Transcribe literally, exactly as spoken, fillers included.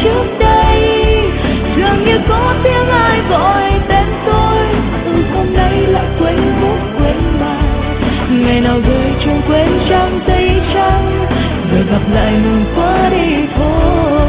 trước đây. Dường như có tiếng ai gọi tên tôi, từ hôm nay lại quên bút quên bài. Ngày nào rơi chuông quên trong giấy trắng, rồi gặp lại mừng qua đi thôi.